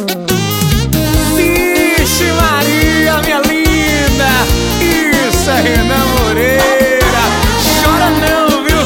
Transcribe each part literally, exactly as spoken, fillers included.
Vixe Maria, minha linda, isso é Renan Moreira. Chora não, viu?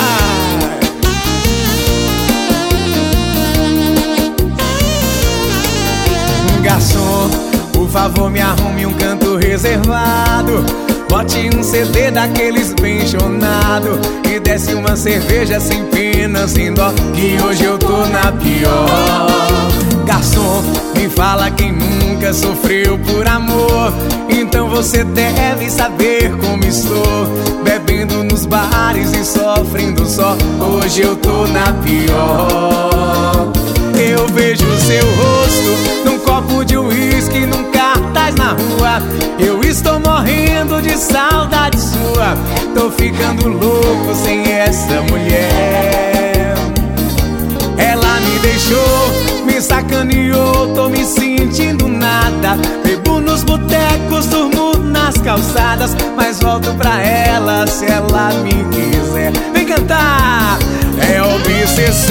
Garçom, por favor me arrume um canto reservado. Bote um C D daqueles bem chonado e desce uma cerveja sem pena, sem dó, que hoje eu tô na pior. Garçom, me fala quem nunca sofreu por amor. Então você deve saber como estou, bebendo nos bares e sofrendo só. Hoje eu tô na pior. Eu vejo seu rosto num copo de uísque, num cartaz na rua. Eu estou morrendo de saudade sua. Tô ficando louco sem essa mulher. Ela me deixou, me sacaneou, tô me sentindo nada. Bebo nos botecos, durmo nas calçadas, mas volto pra ela se ela me quiser. Vem cantar! É obsessão,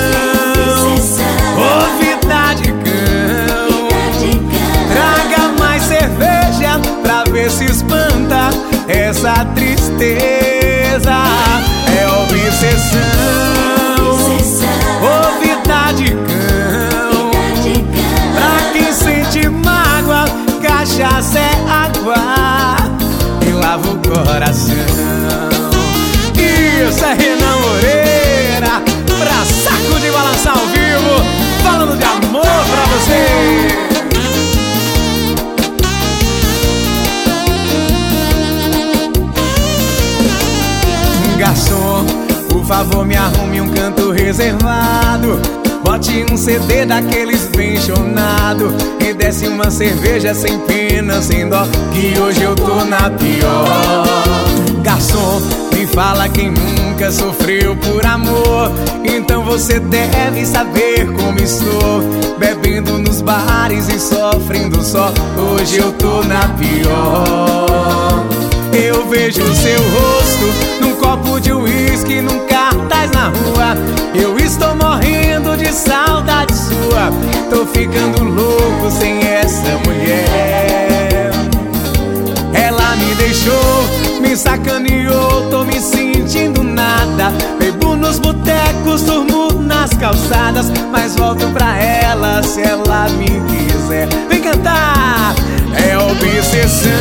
ô vida de cão. Traga mais cerveja pra ver se espanta essa tristeza. É obsessão, ô vida de cão. Pra quem sente mágoa, cachaça é água e lava o coração. Isso é Renan Moreira, pra saco de balançar ao vivo, falando de amor pra você. Garçom, por favor me arrume um canto reservado. Bote um C D daqueles bem chonado e desce uma cerveja sem pena, sem dó, que hoje eu tô na pior. Garçom, me fala quem nunca sofreu por amor. Então você deve saber como estou, bebendo nos bares e sofrendo só. Hoje eu tô na pior. Eu vejo seu rosto num copo de uísque, num cartaz na rua. Eu estou morrendo de saudade sua. Tô ficando louco sem essa mulher. Ela me deixou, me sacaneou, tô me sentindo nada. Bebo nos botecos, durmo nas calçadas, mas volto pra ela se ela me quiser. Vem cantar! É obsessão,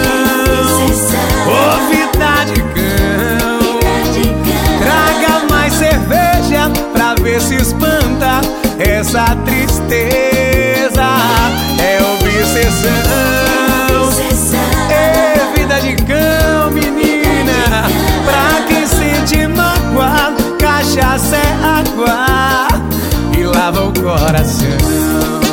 ô vida de cão. Traga mais cerveja pra ver se espanta essa tristeza. É obsessão, é vida de cão, menina. Pra quem sente mágoa, cachaça é água e lava o coração.